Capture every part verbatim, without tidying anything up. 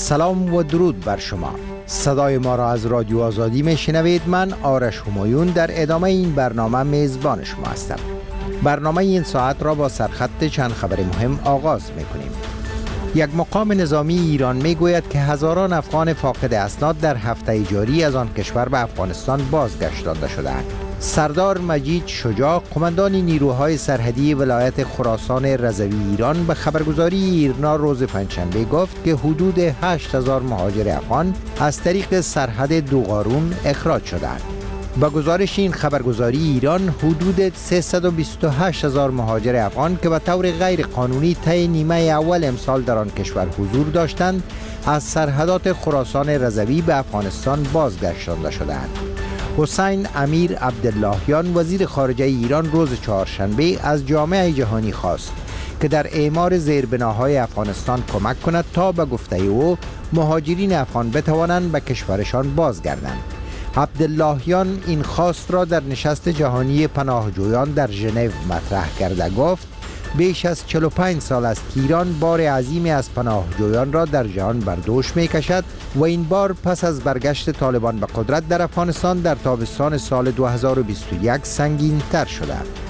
سلام و درود بر شما. صدای ما را از رادیو آزادی می شنوید. من آرش همایون در ادامه این برنامه میزبان شما هستم. برنامه این ساعت را با سرخط چند خبر مهم آغاز می کنیم. یک مقام نظامی ایران می گوید که هزاران افغان فاقد اسناد در هفته جاری از آن کشور به افغانستان بازگشتانده شده‌اند. سردار مجید شجاع، قماندان نیروهای سرحدی ولایت خراسان رضوی ایران، به خبرگزاری ایرنا روز پنجشنبه گفت که حدود هشت هزار مهاجر افغان از طریق سرحد دوغارون اخراج شدند. با گزارش این خبرگزاری ایران، حدود سیصد و بیست و هشت هزار مهاجر افغان که به طور غیر قانونی طی نیمه اول امسال در آن کشور حضور داشتند، از سرحدات خراسان رضوی به افغانستان بازگشتانده شدند. حسین امیر عبداللهیان، وزیر خارجه ایران، روز چهارشنبه از جامعه جهانی خواست که در اعمار زیربناهای افغانستان کمک کند تا به گفته او مهاجرین افغان بتوانند به کشورشان بازگردند. عبداللهیان این خواست را در نشست جهانی پناهجویان در ژنو مطرح کرده گفت بیش از چهل و پنج سال است که ایران بار عظیمی از پناهجویان را در جهان بر دوش می کشد و این بار پس از برگشت طالبان به قدرت در افغانستان در تابستان سال دو هزار و بیست و یک سنگین تر شده.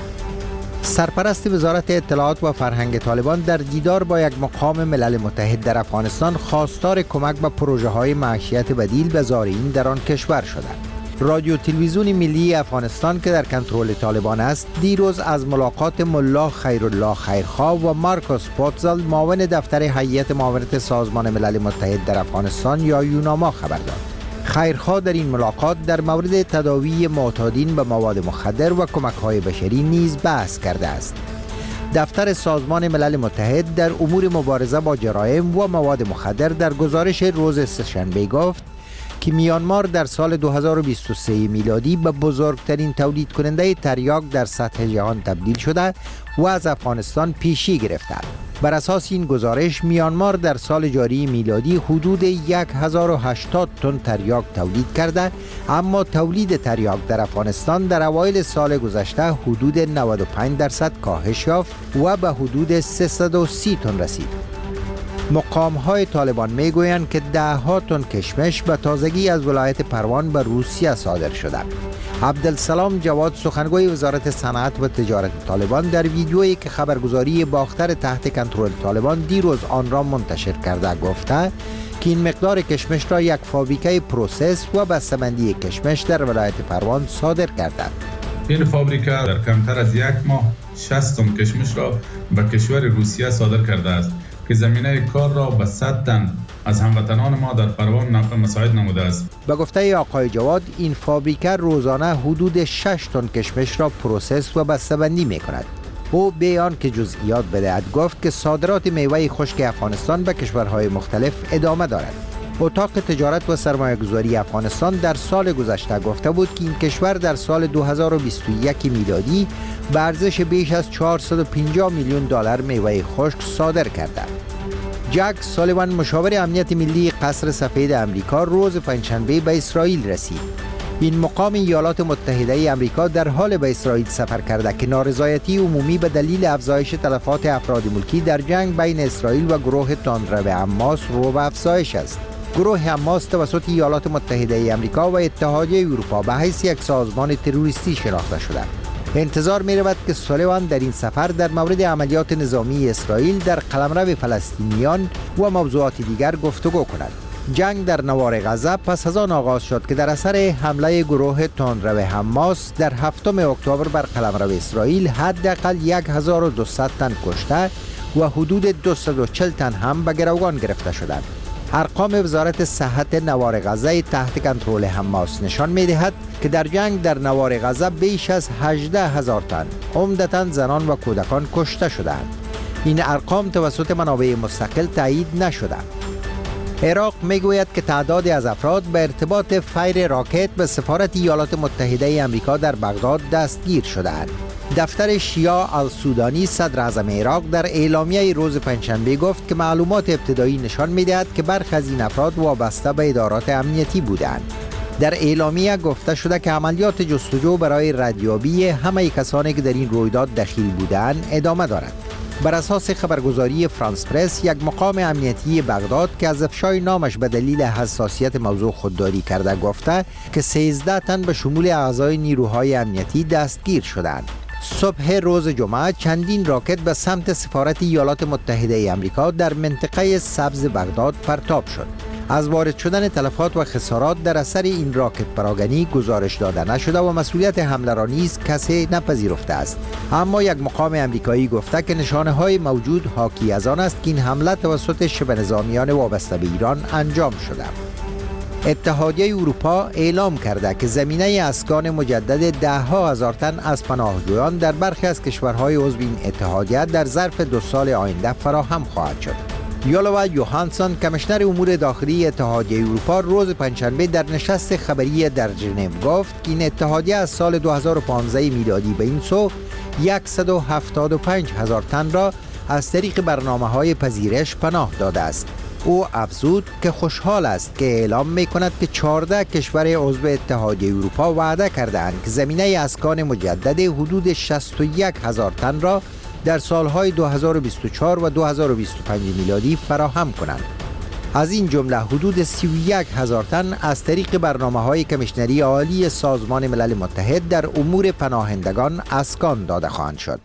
سرپرست وزارت اطلاعات و فرهنگ طالبان در دیدار با یک مقام ملل متحد در افغانستان خواستار کمک به پروژه های معیشت بدیل به زائرین در آن کشور شده. رادیو تلویزیون ملی افغانستان که در کنترل طالبان است، دیروز از ملاقات ملا خیرالله خیرخواه و مارکوس پوتزل، معاون دفتر هیئت معاونت سازمان ملل متحد در افغانستان یا یوناما خبر داد. خیرخواه در این ملاقات در مورد تداوی معتادین به مواد مخدر و کمک‌های بشری نیز بحث کرده است. دفتر سازمان ملل متحد در امور مبارزه با جرایم و مواد مخدر در گزارش روز سه‌شنبه گفت که میانمار در سال دو هزار و بیست و سه میلادی به بزرگترین تولید کننده تریاک در سطح جهان تبدیل شده و از افغانستان پیشی گرفته. بر اساس این گزارش، میانمار در سال جاری میلادی حدود هزار و هشتاد تن تریاک تولید کرده، اما تولید تریاک در افغانستان در اوایل سال گذشته حدود نود و پنج درصد کاهش یافت و به حدود سیصد و سی تن رسید. مقام های طالبان می گویند که ده ها تن کشمش به تازگی از ولایت پروان به روسیه صادر شده. عبدالسلام جواد، سخنگوی وزارت صنعت و تجارت طالبان، در ویدیویی که خبرگزاری باختر تحت کنترل طالبان دیروز آن را منتشر کرده گفته که این مقدار کشمش را یک فابریکه پروسس و بسته‌بندی کشمش در ولایت پروان صادر کرده. این فابریکه در کمتر از یک ماه شصت تن کشمش را به کشور روسیه صادر کرده است که زمینه کار را به صد تن از هموطنان ما در پروان مساعد نموده است. به گفته آقای جواد، این فابریکه روزانه حدود شش تن کشمش را پروسس و بسته‌بندی می کند. او بیان که جزئیات بدهد گفت که صادرات میوه خشک افغانستان به کشورهای مختلف ادامه دارد. اتاق تجارت و سرمایه‌گذاری افغانستان در سال گذشته گفته بود که این کشور در سال دو هزار و بیست و یک میلادی به ارزش بیش از چهارصد و پنجاه میلیون دلار میوه خشک صادر کرده. جک سالیوان، مشاور امنیت ملی قصر سفید آمریکا، روز پنجشنبه به اسرائیل رسید. این مقام ایالات متحده آمریکا در حال به اسرائیل سفر کرده که نارضایتی عمومی به دلیل افزایش تلفات افراد ملکی در جنگ بین اسرائیل و گروه تندرو حماس رو به افزایش است. گروه حماس توسط ایالات متحده آمریکا و اتحادیه اروپا به حیث یک سازمان تروریستی شناخته شده. انتظار می رود که سالیوان در این سفر در مورد عملیات نظامی اسرائیل در قلمرو فلسطینیان و موضوعات دیگر گفتگو کند. جنگ در نوار غزه پس از آن آغاز شد که در اثر حمله گروه تندرو حماس در هفتم اکتبر بر قلمرو اسرائیل حداقل هزار و دویست تن کشته و حدود دویست و چهل تن هم به گروگان گرفته شدند. ارقام وزارت صحت نوار غزه تحت کنترل حماس نشان می‌دهد که در جنگ در نوار غزه بیش از هجده هزار تن عمدتاً زنان و کودکان کشته شدند. این ارقام توسط منابع مستقل تایید نشده. عراق میگوید که تعدادی از افراد به ارتباط فیر راکت به سفارت ایالات متحده آمریکا در بغداد دستگیر شدند. دفتر شیعه السودانی صدر اعظم عراق در اعلامیه روز پنجشنبه گفت که معلومات ابتدایی نشان می‌دهد که برخی از این افراد وابسته به ادارات امنیتی بودند. در اعلامیه گفته شده که عملیات جستجو برای ردیابی همه کسانی که در این رویداد دخیل بودند ادامه دارد. بر اساس خبرگزاری فرانس پرس، یک مقام امنیتی بغداد که از افشای نامش به دلیل حساسیت موضوع خودداری کرده گفته که سیزده تن به شمول اعضای نیروهای امنیتی دستگیر شدند. صبح روز جمعه چندین راکت به سمت سفارت ایالات متحده آمریکا در منطقه سبز بغداد پرتاب شد. از وارد شدن تلفات و خسارات در اثر این راکت پراگنی گزارش داده نشده و مسئولیت حمله را نیز کسی نپذیرفته است. اما یک مقام امریکایی گفته که نشانه های موجود حاکی از آن است که این حمله توسط شبه نظامیان وابسته به ایران انجام شده. اتحادیه اروپا اعلام کرده که زمینه اسکان مجدد ده ها هزار تن از پناهجویان در برخی از کشورهای عضو این اتحادیه در ظرف دو سال آینده فراهم خواهد شد. یولوا یوهانسون کمیشنر امور داخلی اتحادیه اروپا روز پنجشنبه در نشست خبری در ژنو گفت که این اتحادیه از سال دو هزار و پانزده میلادی به این سو صد و هفتاد و پنج هزار تن را از طریق برنامه‌های پذیرش پناه داده است. او افزود که خوشحال است که اعلام می کند که چهارده کشور عضو اتحادیه اروپا وعده کردند که زمینه اسکان مجدد حدود شصت و یک هزار تن را در سالهای دو هزار و بیست و چهار و دو هزار و بیست و پنج میلادی فراهم کنند. از این جمله حدود سی و یک هزار تن از طریق برنامه‌های کمیشنری عالی سازمان ملل متحد در امور پناهندگان اسکان داده خواهند شد.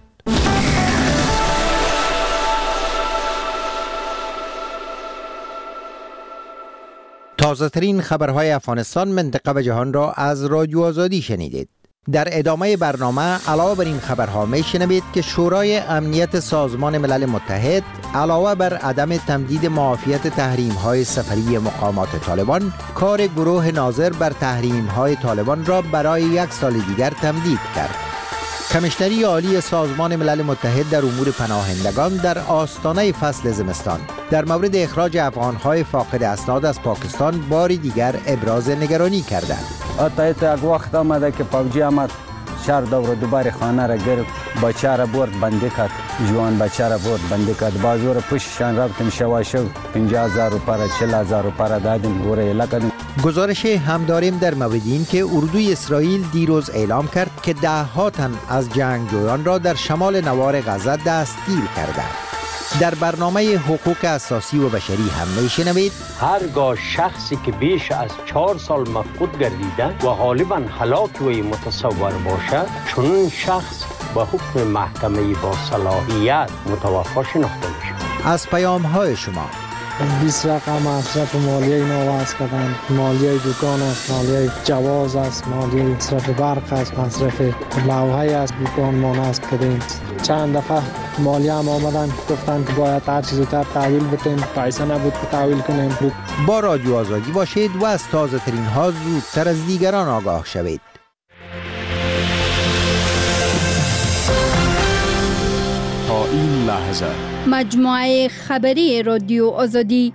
تازه ترین خبرهای افغانستان، منطقه و جهان را از رادیو آزادی شنیدید. در ادامه برنامه علاوه بر این خبرها می شنوید که شورای امنیت سازمان ملل متحد علاوه بر عدم تمدید معافیت تحریم های سفری مقامات طالبان، کار گروه ناظر بر تحریم های طالبان را برای یک سال دیگر تمدید کرد. کمیشنری عالی سازمان ملل متحد در امور پناهندگان در آستانه فصل زمستان در مورد اخراج افغان‌های فاقد اسناد از پاکستان باری دیگر ابراز نگرانی کردند. حتی یک وقت آمده که پاوجی آمد شهر دور دوباره خانه را گرفت، بچه را برد بنده کرد، جوان بچه را برد بنده کرد، بازو را پشتشان رفتیم شواشو پنجاه هزار روپیه را چهل هزار روپیه را دادیم گوره ایله کردیم. گزارش هم داریم در مورد این که اردوی اسرائیل دیروز اعلام کرد که ده ها تن از جنگجویان را در شمال نوار غزه دستگیر کرده. در برنامه حقوق اساسی و بشری هم میشنوید هرگاه شخصی که بیش از چهار سال مفقود گردیده و غالبا هلاک و متصور باشد، چون شخص با حکم محکمه با صلاحیت متوفی شناخته میشود. از پیام های شما بیست رقم مصرف مالیه اینا وضع کردن، مالیه دکان است، مالیه جواز است، مالیه مصرف برق است، مصرف لوحه است، دکان ما نصب کردیم. چند دفعه مالیه هم آمدن گفتن که باید هر چیز زودتر تحویل بتیم، پیسه نبود که تحویل کنیم. با رادیو آزادی باشید و از تازه ترین ها زودتر از دیگران آگاه شوید. تا این لحظه مجموعه خبری رادیو آزادی.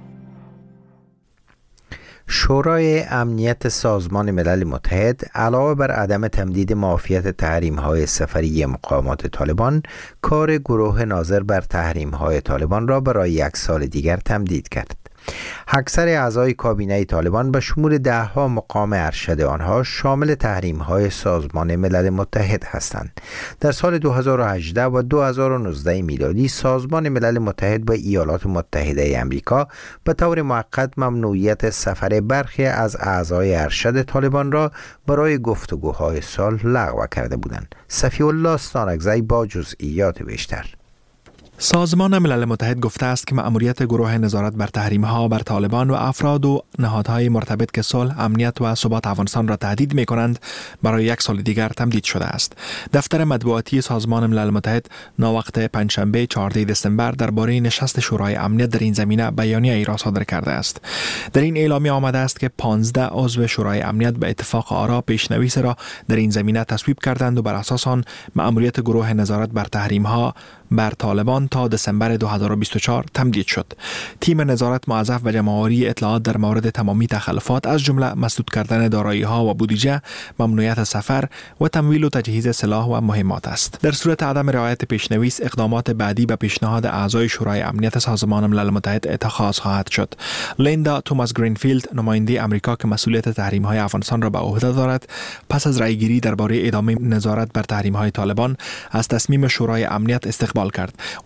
شورای امنیت سازمان ملل متحد علاوه بر عدم تمدید معافیت تحریم‌های سفری مقامات طالبان، کار گروه ناظر بر تحریم‌های طالبان را برای یک سال دیگر تمدید کرد. اکثر اعضای کابینه طالبان به شمول ده ها مقام ارشد آنها شامل تحریم های سازمان ملل متحد هستند. در سال دو هزار و هجده و دو هزار و نوزده میلادی سازمان ملل متحد با ایالات متحده آمریکا به طور موقت ممنوعیت سفر برخی از اعضای ارشد طالبان را برای گفتگوهای صلح لغو کرده بودند. صفی الله ستانکزی با جزئیات بیشتر. سازمان ملل متحد گفته است که مأموریت گروه نظارت بر تحریم‌ها بر طالبان و افراد و نهادهای مرتبط که صلح، امنیت و ثبات افغانستان را تهدید می‌کنند برای یک سال دیگر تمدید شده است. دفتر مطبوعاتی سازمان ملل متحد ناوقت پنجشنبه چهاردهم دسامبر درباره نشست شورای امنیت در این زمینه بیانیه ای را صادر کرده است. در این اعلامیه آمده است که پانزده عضو شورای امنیت به اتفاق آرا پیشنویس را در این زمینه تصویب کردند و بر اساس آن مأموریت گروه نظارت بر تحریم‌ها بر طالبان تا دسامبر دو هزار و بیست و چهار تمدید شد. تیم نظارت موظف به جمع‌آوری اطلاعات در مورد تمامی تخلفات از جمله مسدود کردن دارایی‌ها و بودجه، ممنوعیت سفر و تمویل و تجهیز سلاح و مهمات است. در صورت عدم رعایت پیشنویس، اقدامات بعدی به پیشنهاد اعضای شورای امنیت سازمان ملل متحد اتخاذ خواهد شد. لیندا توماس گرینفیلد، نماینده آمریکا که مسئولیت تحریم‌های افغانستان را به عهده دارد، پس از رأیگیری درباره ادامه نظارت بر تحریم‌های طالبان از تصمیم شورای امنیت استقبال کرد و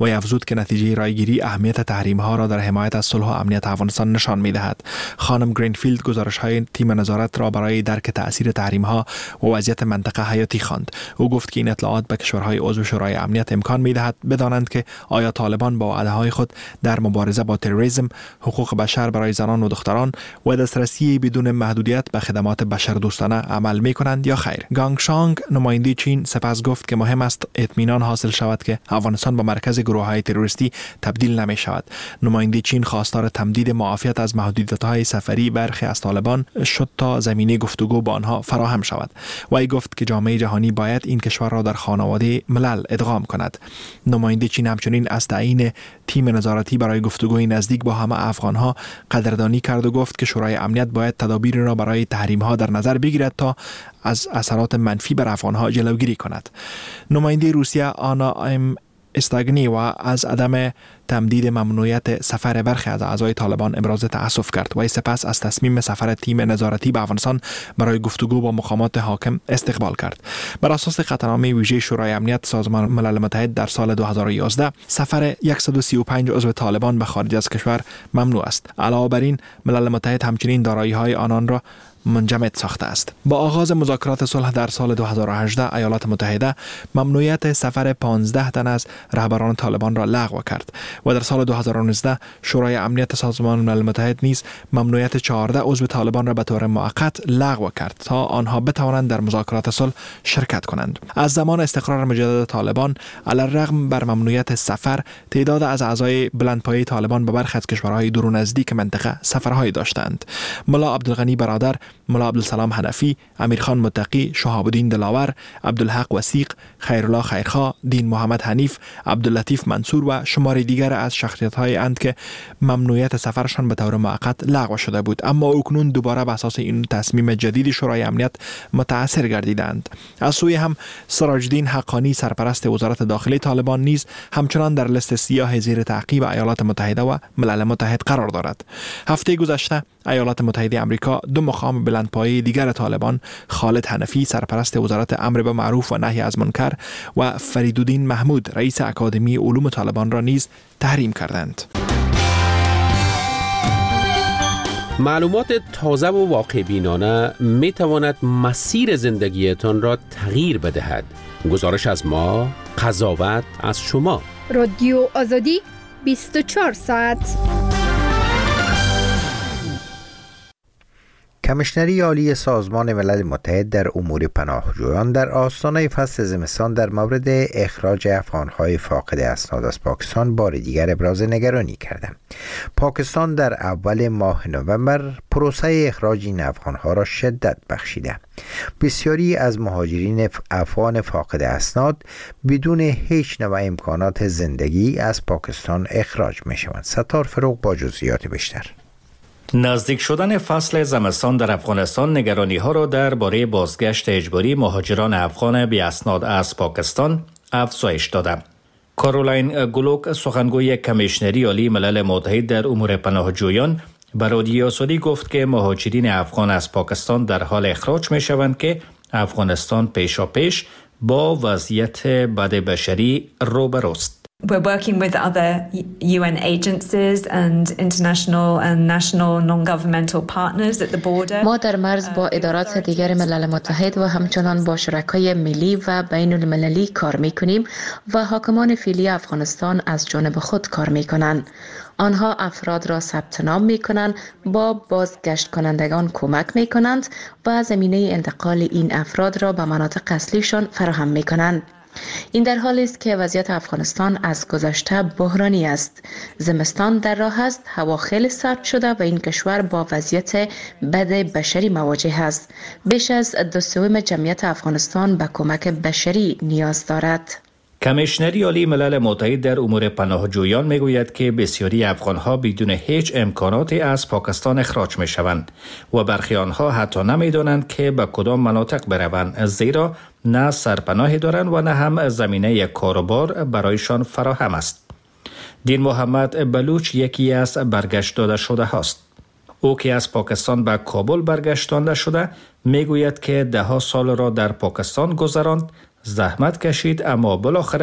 و افزود که نتیجه رایگیری اهمیت تحریم ها را در حمایت از صلح و امنیت افغانستان نشان می‌دهد. خانم گرینفیلد گزارش های تیم نظارت را برای درک تأثیر تحریم ها و وضعیت منطقه حیاتی خواند. او گفت که این اطلاعات به کشورهای عضو شورای امنیت امکان می‌دهد بدانند که آیا طالبان با وعده‌های خود در مبارزه با تروریسم، حقوق بشر برای زنان و دختران و دسترسی بدون محدودیت به خدمات بشردوستانه عمل می‌کنند یا خیر. گانگ شانگ نماینده چین سپس گفت که مهم است اطمینان حاصل شود که افغانستان به مرکز گروه‌های تروریستی تبدیل نمی‌شود. نماینده چین خواستار تمدید معافیت از محدودیت‌های سفری برخی از طالبان شد تا زمینه گفتگو با آنها فراهم شود. وی گفت که جامعه جهانی باید این کشور را در خانواده ملل ادغام کند. نماینده چین همچنین از تعیین تیم نظارتی برای گفتگوی نزدیک با همه افغان‌ها قدردانی کرد و گفت که شورای امنیت باید تدابیر را برای تحریم‌ها در نظر بگیرد تا از اثرات منفی بر افغان‌ها جلوگیری کند. نماینده روسیه آنا ام استاگنی و از عدم تمدید ممنوعیت سفر برخی از اعضای طالبان ابراز تأسف کرد و سپس از تصمیم سفر تیم نظارتی به افغانستان برای گفتگو با مقامات حاکم استقبال کرد. بر اساس قطعنامه ویژه شورای امنیت سازمان ملل متحد در سال دو هزار و یازده سفر صد و سی و پنج عضو طالبان به خارج از کشور ممنوع است. علاوه بر این ملل متحد همچنین دارایی‌های آنان را منجمد ساخته است. با آغاز مذاکرات صلح در سال دو هزار و هجده ایالات متحده ممنوعیت سفر پانزده تن از رهبران طالبان را لغو کرد و در سال دو هزار و نوزده شورای امنیت سازمان ملل متحد نیز ممنوعیت چهارده عضو طالبان را به طور موقت لغو کرد تا آنها بتوانند در مذاکرات صلح شرکت کنند. از زمان استقرار مجدد طالبان علی‌الرغم بر ممنوعیت سفر تعداد از اعضای بلندپایه طالبان به برخی از کشورهای دور و نزدیک منطقه سفرهای داشتند. ملا عبدالغنی برادر، ملا عبدالسلام حنفی، امیرخان متقی، شهاب الدین دلاور، عبدالحق وثیق، خیرالله خیرخواه، دین محمد حنیف، عبداللطیف منصور و شماری دیگر از شخصیت‌های اند که ممنوعیت سفرشان به طور موقت لغو شده بود، اما اکنون دوباره به اساس این تصمیم جدید شورای امنیت متأثر گردیدند. از سوی هم سراج الدین حقانی سرپرست وزارت داخلی طالبان نیز همچنان در لیست سیاه زیر تعقیب ایالات متحده و ملل متحد قرار دارد. هفته گذشته ایالات متحده آمریکا دو مقام بلندپایه دیگر طالبان، خالد حنفی سرپرست وزارت امر به معروف و نهی از منکر و فریدالدین محمود رئیس اکادمی علوم طالبان را نیز تحریم کردند. معلومات تازه و واقع بینانه می تواند مسیر زندگیتان را تغییر بدهد. گزارش از ما، قضاوت از شما. رادیو آزادی بیست و چهار ساعت. کمیشنری عالی سازمان ملل متحد در امور پناهجویان در آستانه فصل زمستان در مورد اخراج افغان‌های فاقد اسناد از پاکستان بار دیگر ابراز نگرانی کردند. پاکستان در اول ماه نوامبر پروسه اخراج این افغان‌ها را شدت بخشیده. بسیاری از مهاجرین افغان فاقد اسناد بدون هیچ نوع امکانات زندگی از پاکستان اخراج می‌شوند. ستار فروغ با جزئیات بیشتر. نزدیک شدن فصل زمستان در افغانستان نگرانی ها را درباره بازگشت اجباری مهاجران افغان بی اسناد از پاکستان افزایش داده. کارولاین گلوک سخنگوی کمیشنری عالی ملل متحد در امور پناهجویان به رادیو آزادی گفت که مهاجرین افغان از پاکستان در حال اخراج می شوند که افغانستان پیشاپیش با وضعیت بد بشری روبروست. We're working with other U N agencies and international and national non-governmental partners at the border. ما در مرز با ادارات دیگر ملل متحد و همچنان با شرکای ملی و بین المللی کار می‌کنیم و حاکمان فعلی افغانستان از جانب خود کار می‌کنند. آنها افراد را ثبت نام می‌کنند، با بازگشت کنندگان کمک می‌کنند و زمینه انتقال این افراد را به مناطق اصلیشان فراهم می‌کنند. این در حالی است که وضعیت افغانستان از گذشته بحرانی است. زمستان در راه است، هوا خیلی سرد شده و این کشور با وضعیت بد بشری مواجه است. بیش از دو سوم جمعیت افغانستان به کمک بشری نیاز دارد. کمیشنری عالی ملل متحد در امور پناهجویان میگوید که بسیاری افغانها بدون هیچ امکاناتی از پاکستان اخراج می شوند و برخی آنها حتی نمیدانند که به کدام مناطق بروند، زیرا نه سرپناهی دارند و نه هم زمینه کاروبار برایشان فراهم است. دین محمد بلوچ یکی از برگشت داده شده هاست. او که از پاکستان به کابل برگشتانده شده میگوید که ده ها سال را در پاکستان گذراند، زحمت کشید، اما بالاخره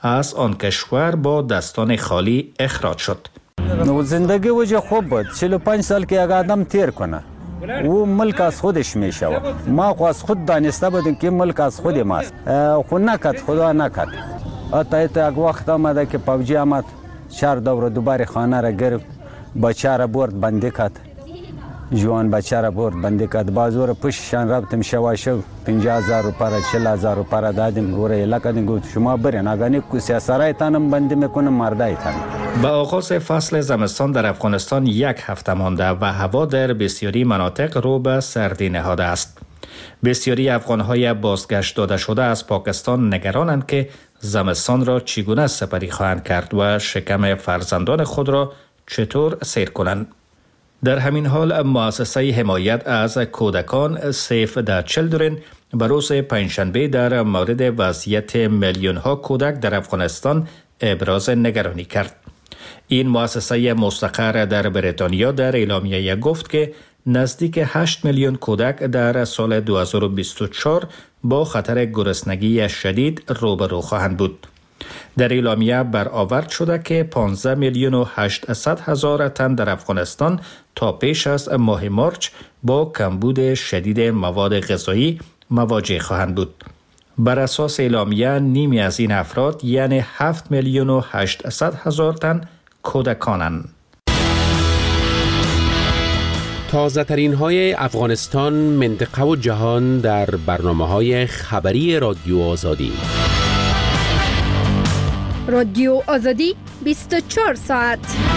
از آن کشور با دستان خالی اخراج شد. زندگی وجه خوب بود. چهل و پنج سال که یک آدم تیر کنه او ملک از خودش میشه. ما خو از خود دانسته بودیم که ملک از خود ماست، خو نکد، خدا نکد. حتی یک وقت آمده که فوجی آمد شهر دور دوباره خانه را گرفت، بچه را برد بندی کرد، جوان بچه را برد بندی کرد. بازور پشتشان رفتیم شواشو پنجاه هزار روپاره چهل هزار روپاره دادیم. گوره ایلا کردیم گفت شما برین اگانی سیاسرایتانم بندی میکنم مردایتان. با آغاز فصل زمستان در افغانستان یک هفته مانده و هوا در بسیاری مناطق رو به سردی نهاده است. بسیاری افغانهای بازگشت داده شده از پاکستان نگرانند که زمستان را چگونه سپری خواهند کرد و شکم فرزندان خود را چطور سیر کنند. در همین حال مؤسسه حمایت از کودکان سیف د چیلدرن به روز پنجشنبه در مورد وضعیت میلیون ها کودک در افغانستان ابراز نگرانی کرد. این مؤسسه مستقر در بریتانیا در اعلامیه گفت که نزدیک هشت میلیون کودک در سال دو هزار و بیست و چهار با خطر گرسنگی شدید روبرو خواهند بود. در اعلامیه برآورد شده که پانزده میلیون و هشتصد هزار تن در افغانستان تا پیش از ماه مارچ با کمبود شدید مواد غذایی مواجه خواهند بود. بر اساس اعلامیه نیمی از این افراد یعنی هفت میلیون و هشتصد هزار تن کودکانند. تازه ترین های افغانستان، منطقه و جهان در برنامه های خبری رادیو آزادی. رادیو آزادی بیست و چهار ساعت.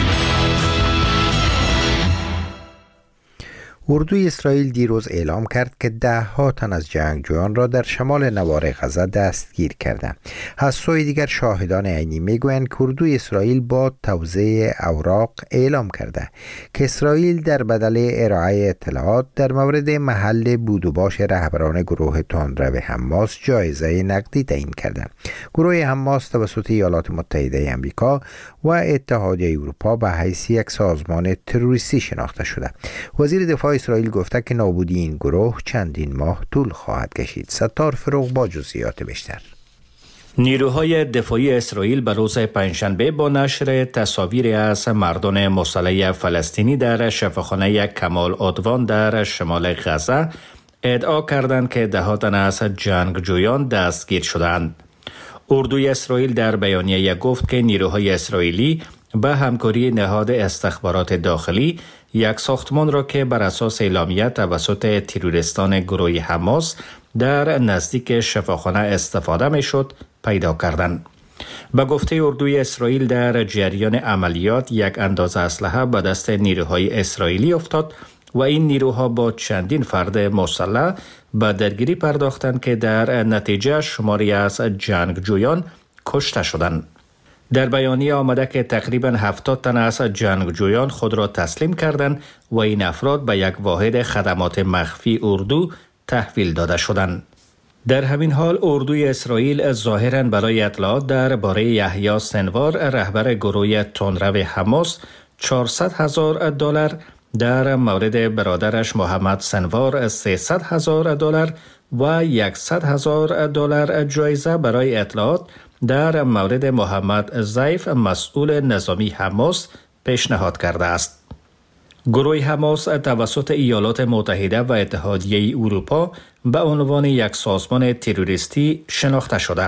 اردوی اسرائیل دیروز اعلام کرد که ده ها تن از جنگجویان را در شمال نوار غزه دستگیر کرده. از سوی دیگر شاهدان عینی میگویند که اردوی اسرائیل با توزیع اوراق اعلام کرده که اسرائیل در بدل ارائه اطلاعات در مورد محل بود و باش رهبران گروه تندرو حماس جایزه نقدی تعیین کرده. گروه حماس توسط ایالات متحده آمریکا و اتحادیه اروپا به حیث یک سازمان تروریستی شناخته شده. وزیر دفاع اسرائیل گفته که نابودی این گروه چندین ماه طول خواهد کشید. ستار فروغ با جزئیات بیشتر. نیروهای دفاعی اسرائیل به روز پنجشنبه با نشر تصاویری از مردان مسلح فلسطینی در شفاخانه کمال عدوان در شمال غزه ادعا کردند که ده ها تن از جنگجویان دستگیر شدند. اردوی اسرائیل در بیانیه گفت که نیروهای اسرائیلی به همکاری نهاد استخبارات داخلی یک ساختمان را که بر اساس اعلامیه توسط تروریستان گروه حماس در نزدیک شفاخانه استفاده می شد پیدا کردند. به گفته اردوی اسرائیل در جریان عملیات یک اندازه اسلحه به دست نیروهای اسرائیلی افتاد و این نیروها با چندین فرد مسلح به درگیری پرداختند که در نتیجه شماری از جنگجویان کشته شدند. در بیانیه آمده که تقریباً هفتاد تن از جنگجویان خود را تسلیم کردند و این افراد به یک واحد خدمات مخفی اردو تحویل داده شدند. در همین حال اردوی اسرائیل ظاهراً برای اطلاعات درباره یحیی سنوار رهبر گروه تندرو حماس چهارصد هزار دلار، در مورد برادرش محمد سنوار سیصد هزار دلار و صد هزار دلار جایزه برای اطلاعات در مورد محمد ضیف مسئول نظامی حماس پیشنهاد کرده است. گروه حماس توسط ایالات متحده و اتحادیه اروپا به عنوان یک سازمان تروریستی شناخته شده.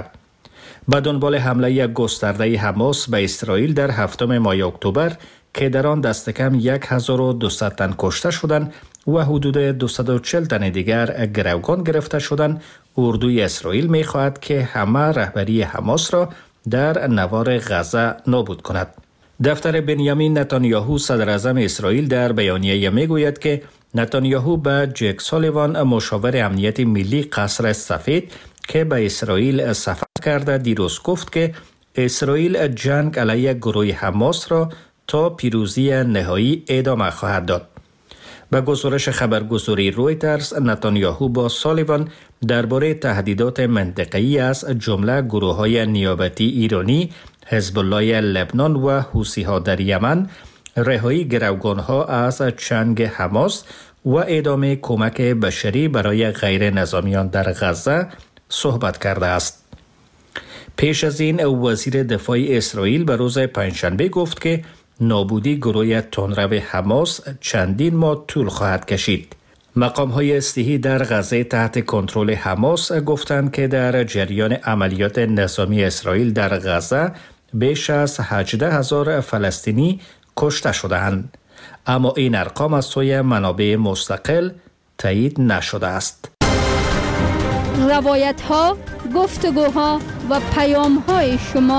به دنبال حمله گسترده حماس به اسرائیل در هفتم ماه اکتبر که در آن دست کم هزار و دویست تن کشته شدند و حدود دویست و چهل تن دیگر گروگان گرفته شدند، اردوی اسرائیل می خواهد که همه رهبری حماس را در نوار غزه نابود کند. دفتر بنیامین نتانیاهو صدر اعظم اسرائیل در بیانیه می گوید که نتانیاهو به جک سالیوان مشاور امنیت ملی قصر سفید که به اسرائیل سفر کرده دیروز گفت که اسرائیل جنگ علیه گروه حماس را تا پیروزی نهایی ادامه خواهد داد. به گزارش خبرگزاری رویترز، نتانیاهو با سالیوان درباره تهدیدات منطقه‌ای از جمله گروه‌های نیابتی ایرانی، حزب الله لبنان و حوثی‌ها در یمن، رهایی گروگان‌ها از چنگ حماس و ادامه کمک بشری برای غیر نظامیان در غزه صحبت کرده است. پیش از این وزیر دفاع اسرائیل به روز پنجشنبه گفت که نابودی گروه تندرو حماس چندین ماه طول خواهد کشید. مقام‌های اصلیحی در غزه تحت کنترل حماس گفتند که در جریان عملیات نظامی اسرائیل در غزه بیش از هجده هزار فلسطینی کشته شدند، اما این ارقام از سوی منابع مستقل تایید نشده است. روایت‌ها، گفتگوها و پیام‌های شما.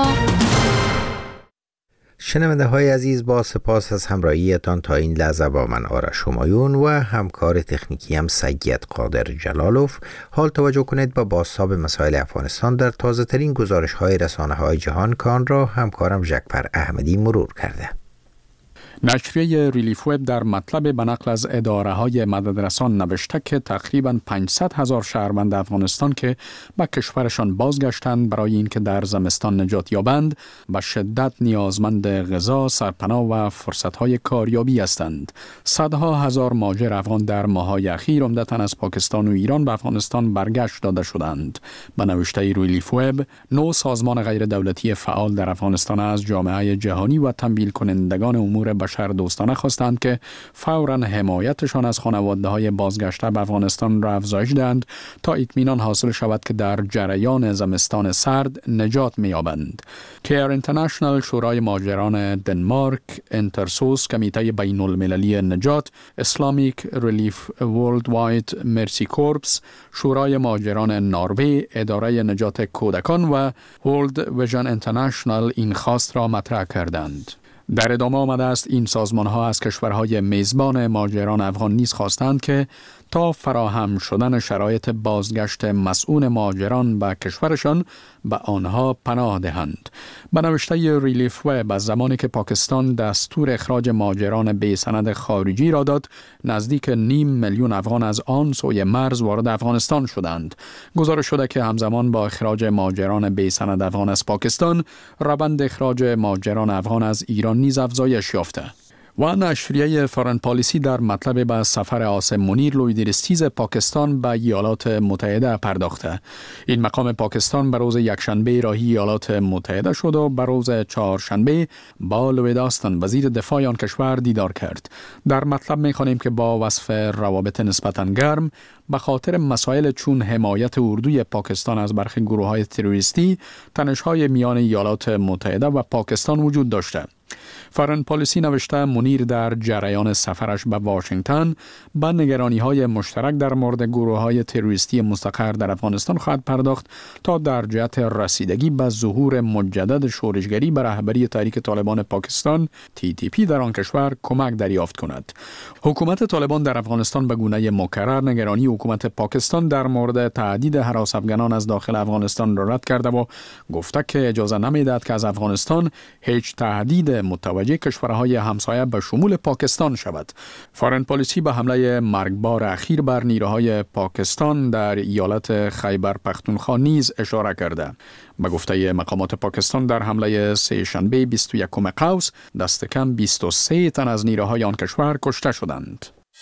شنونده های عزیز، با سپاس از همراهیتان تا این لحظه با من آرش همایون و همکار تکنیکی هم سید قادر جلالوف. حال توجه کنید با بازتاب مسائل افغانستان در تازه ترین گزارش های رسانه های جهان کان را همکارم ژکفر احمدی مرور کرده. نشریه ریلیف وب در مطلب به نقل از اداره های مددرسان نوشته که تقریباً پانصد هزار شهروند افغانستان که به کشورشان بازگشتند برای اینکه در زمستان نجات یابند به شدت نیازمند غذا، سرپناه و فرصت‌های کاریابی هستند. صدها هزار مهاجر افغان در ماه‌های اخیر عمدتاً از پاکستان و ایران به افغانستان برگشت داده شدند. به نوشته ریلیف وب، نو سازمان غیر دولتی فعال در افغانستان از جامعه جهانی و تمویل کنندگان امور بشر دوستانه خواستند که فوراً حمایتشان از خانواده‌های بازگشته به افغانستان را افزایش دهند تا اطمینان حاصل شود که در جریان زمستان سرد نجات می‌یابند. کیر اینترنشنال، شورای مهاجران دنمارک، انترسوس، کمیته بین المللی نجات، اسلامیک ریلیف ورلد واید مرسی کورپس، شورای مهاجران نروژ، اداره نجات کودکان و ورلد ویژن اینترنشنال این خواست را مطرح کردند. در ادامه آمده است این سازمان‌ها از کشورهای میزبان مهاجران افغان نیز خواستند که تا فراهم شدن شرایط بازگشت مسئول مهاجران به کشورشان به آنها پناه دهند. به نوشته ریلیف وب، از زمانی که پاکستان دستور اخراج مهاجران بی سند خارجی را داد، نزدیک نیم میلیون افغان از آن سوی مرز وارد افغانستان شدند. گزارش شده که همزمان با اخراج مهاجران بی سند افغان از پاکستان، روند اخراج مهاجران افغان از ایران نیز افزایش یافته. و نشریه فارن پالیسی در مطلب به سفر عاصم منیر لویدرستیز پاکستان به ایالات متحده پرداخته. این مقام پاکستان به روز یکشنبه راهی ایالات متحده شد و به روز چهارشنبه با لوید آستن وزیر دفاع آن کشور دیدار کرد. در مطلب می‌خوانیم که با وصف روابط نسبتاً گرم به خاطر مسائل چون حمایت اردوی پاکستان از برخی گروه‌های تروریستی، تنش‌های میان ایالات متحده و پاکستان وجود داشته. فارن پالیسی نوشته منیر در جریان سفرش به واشنگتن به نگرانی‌های مشترک در مورد گروه‌های تروریستی مستقر در افغانستان خواهد پرداخت تا در جهت رسیدگی به ظهور مجدد شورشگری به رهبری تحریک طالبان پاکستان تی تی پی در آن کشور کمک دریافت کند. حکومت طالبان در افغانستان به گونه مکرر نگرانی حکومت پاکستان در مورد تهدید هراس افغانان از داخل افغانستان را رد کرده و گفته که اجازه نمی‌دهد که از افغانستان هیچ تهدید متوجه کشورهای همسایه به شمول پاکستان شود. فارن پالیسی به حمله مرگبار اخیر بر نیروهای پاکستان در ایالت خیبر پختونخوا نیز اشاره کرده. به گفته مقامات پاکستان، در حمله سه شنبه بیست و یکم قوس دست کم بیست و سه تن از نیروهای آن کشور کشته شدند.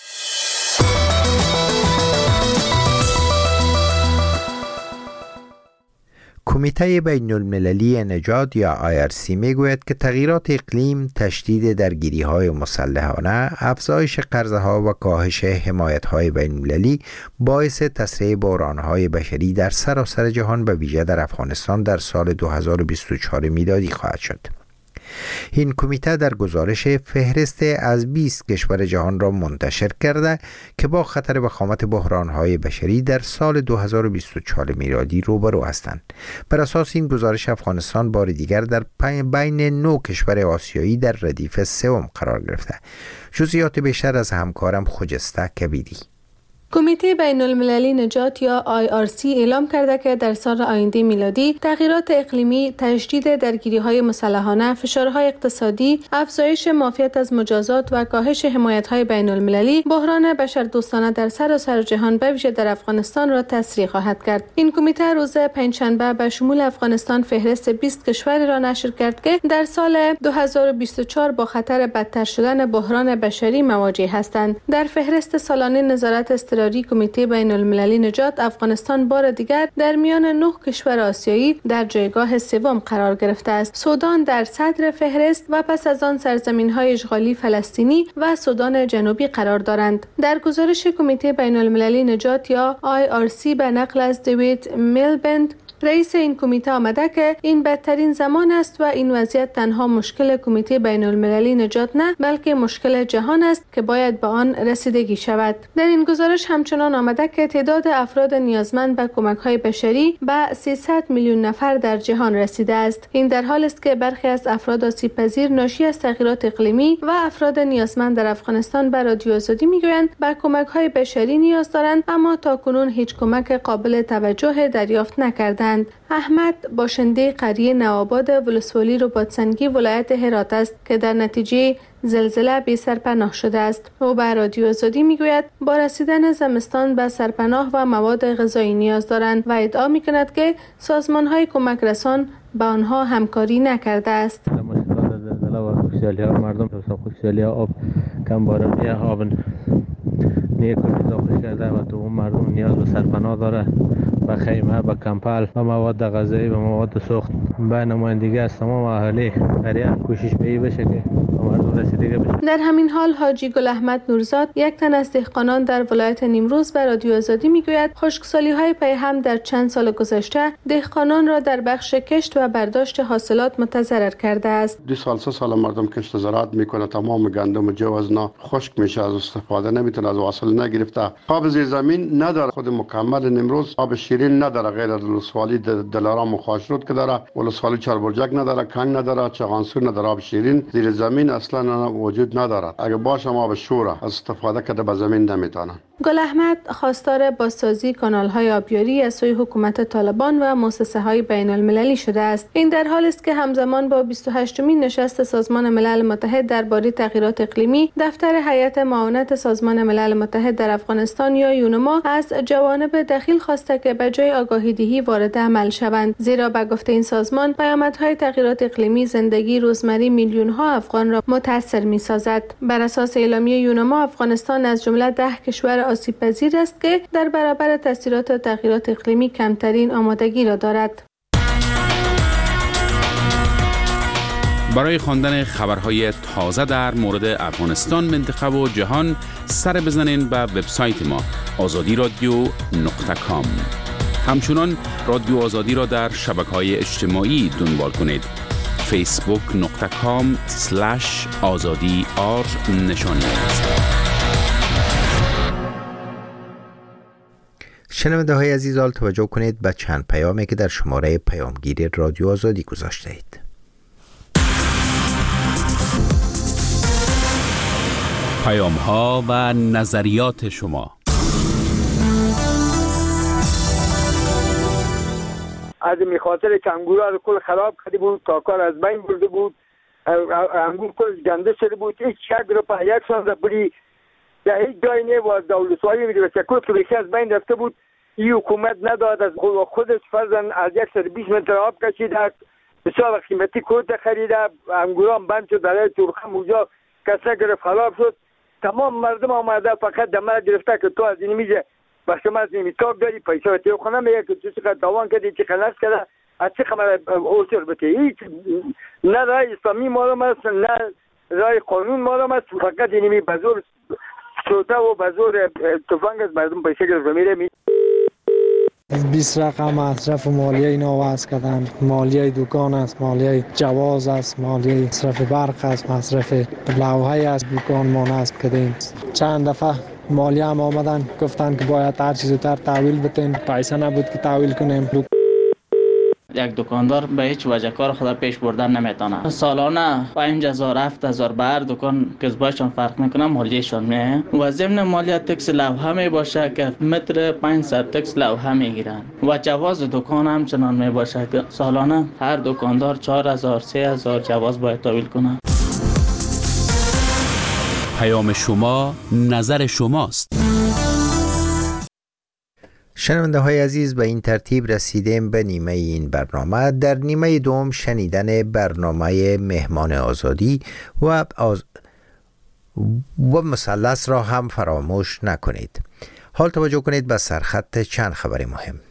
کمیته بین المللی نجات یا آی آر سی می گوید که تغییرات اقلیم، تشدید درگیری های مسلحانه، افزایش قرضه ها و کاهش حمایت های بین المللی باعث تسریع بحران های بشری در سراسر جهان به ویژه در افغانستان در سال دو هزار و بیست و چهار میلادی خواهد شد. این کمیته در گزارش فهرست از بیست کشور جهان را منتشر کرده که با خطر وخامت بحران‌های بشری در سال دو هزار و بیست و چهار میلادی روبرو هستند. بر اساس این گزارش، افغانستان بار دیگر در بین نه کشور آسیایی در ردیف سوم قرار گرفته. جزئیات بیشتر از همکارم خجسته کبیری. کمیته بین المللی نجات یا آی آر سی اعلام کرده که در سال آینده میلادی تغییرات اقلیمی، تشدید درگیری‌های مسلحانه، فشارهای اقتصادی، افزایش معافیت از مجازات و کاهش حمایت‌های بین المللی بحران بشردوستانه در سراسر جهان به ویژه در افغانستان را تسریع خواهد کرد. این کمیته روز پنجشنبه به شمول افغانستان فهرست بیست کشور را نشر کرد که در سال دو هزار و بیست و چهار با خطر بدتر شدن بحران بشری مواجه هستند. در فهرست سالانه نظارت اضطراری کمیته بین المللی نجات، افغانستان بار دیگر در میان نه کشور آسیایی در جایگاه سوم قرار گرفته است. سودان در صدر فهرست و پس از آن سرزمین‌های اشغالی فلسطینی و سودان جنوبی قرار دارند. در گزارش کمیته بین المللی نجات یا آی آر سی به نقل از دیوید میلبند، رئیس این کمیته آمده که این بدترین زمان است و این وضعیت تنها مشکل کمیته بین المللی نجات نه، بلکه مشکل جهان است که باید به آن رسیدگی شود. در این گزارش همچنان آمده که تعداد افراد نیازمند به کمک‌های بشری به سیصد میلیون نفر در جهان رسیده است. این در حالی است که برخی از افراد آسیب‌پذیر ناشی از تغییرات اقلیمی و افراد نیازمند در افغانستان به رادیو آزادی میگویند به کمک‌های بشری نیاز دارند، اما تاکنون هیچ کمک قابل توجه دریافت نکردند. احمد باشنده قریه نوآباد ولسوالی رباطسنگی ولایت هرات است که در نتیجه زلزله بی سرپناه شده است. او به رادیو آزادی میگوید با رسیدن زمستان به سرپناه و مواد غذایی نیاز دارند و ادعا میکند که سازمان‌های کمک رسان به آنها همکاری نکرده است. زلزله و خوشحالی مردم خوشحالی آب کم بارانی آب نیکو اضافه کرده و تو مردم نیاز به سرپناه داره، به خیمه، به کمپل، به مواد غذایی، به مواد سوخت. به نمایندگی از تمام اهالی قریه کوشش به این بشه که مردم رسیدگی بشه. در همین حال حاجی گل احمد نورزاد، یک تن از دهقانان در ولایت نیمروز به رادیو آزادی میگوید خشکسالی‌های پیهم در چند سال گذشته دهقانان را در بخش کشت و برداشت حاصلات متضرر کرده است. دو سال سه سال مردم کشت زراعت میکنه، تمام گندم و جو از نا خشک میشه، از استفاده نمیتونه، از حاصل نگرفته. آب زیر زمین نداره، خود مکمل نیمروز آب شیرین نداره، غیر از ولسوالی دلارام و خاشرود که داره، ولسوالی چاربرجک نداره، کنگ نداره، چغانسور نداره. آب شیرین زیر زمین اصلا وجود نداره. اگه باشه آب شوره از استفاده کرده به زمین نمیتونه. گل احمد خواستار بازسازی کانال‌های آبیاری از سوی حکومت طالبان و مؤسسه‌های بین المللی شده است. این در حالی است که همزمان با بیست و هشتمین نشست سازمان ملل متحد درباره تغییرات اقلیمی، دفتر هیئت معاونت سازمان ملل متحد در افغانستان یا یونما از جوانب دخیل خواسته که به جای آگاهی‌دهی وارد عمل شوند، زیرا به گفته این سازمان پیامدهای تغییرات اقلیمی زندگی روزمره میلیون‌ها افغان را متاثر می‌سازد. بر اساس اعلامیه یونما، افغانستان از جمله ده کشور آسیب پذیر است که در برابر تاثیرات تغییرات اقلیمی کمترین آمادگی را دارد. برای خواندن خبرهای تازه در مورد افغانستان، منطقه و جهان سر بزنین به وبسایت ما آزادی رادیو نقطه کام. همچنان رادیو آزادی را در شبکه‌های اجتماعی دنبال کنید. فیسبوک نقطه کام سلش آزادی آر نشانی است. شنونده های عزیز، حال توجه کنید به چند پیامی که در شماره پیامگیر رادیو آزادی گذاشته اید. پیام ها و نظریات شما. از می خاطر که انگورها رو کل خراب کرده بود، کاکار از بین برده بود، انگور کل گنده شده بود، هیچ یک رو په یک سال بری در هیچ جای نه و دولت‌های میگه که کل کلیشه از بین رفته بود. این حکومت نداد از خودش فرضاً از یک سر بیست متر آب کشیده، بسیار قیمتی کود خریده، انگورها بند شد، در تورخم اونجا کس نگرفت، خراب شد. تمام مردم آمده فقط دمه گرفته که تو از این میگه با شما از این میتاب داری پیسه و تیو خونه میگه که تو چقدر دوان کردی، چقدر نفس کرده، از چه خمر اوسر بته. هیچ نه رای اسلامی معلوم است، نه رای قانون معلوم است، فقط اینمی بزرگ شوته و بزرگ تفنگ از مردم پیسه گرفته میره می بیست رقم مصرف مالیه اینا وضع کردن. مالیه دکان است، مالیه جواز است، مالیه مصرف برق است، مصرف لوحه است، دکان ما نصب کردیم. چند دفعه مالیه هم آمدن گفتن که باید هر چیز زودتر تحویل بتین، پیسه نبود که تحویل کنیم. یک دکاندار به هیچ وجه کار خود پیش بردن نمیتونه. سالانه پنج هزار هفت هزار به هر دکان که باشون فرق میکنه مالیهشون میه و ضمن مالیه تکس لوحه می باشه که متر پانصد تکس لوحه میگیرن و جواز دکان هم چنان می باشه که سالانه هر دکاندار چهار هزار سه هزار جواز باید تحویل کنه. پیام شما، نظر شماست. شنونده های عزیز، به این ترتیب رسیدیم به نیمه این برنامه. در نیمه دوم شنیدن برنامه مهمان آزادی و, آز... و مثلث را هم فراموش نکنید. حال توجه کنید به سرخط چند خبر مهم.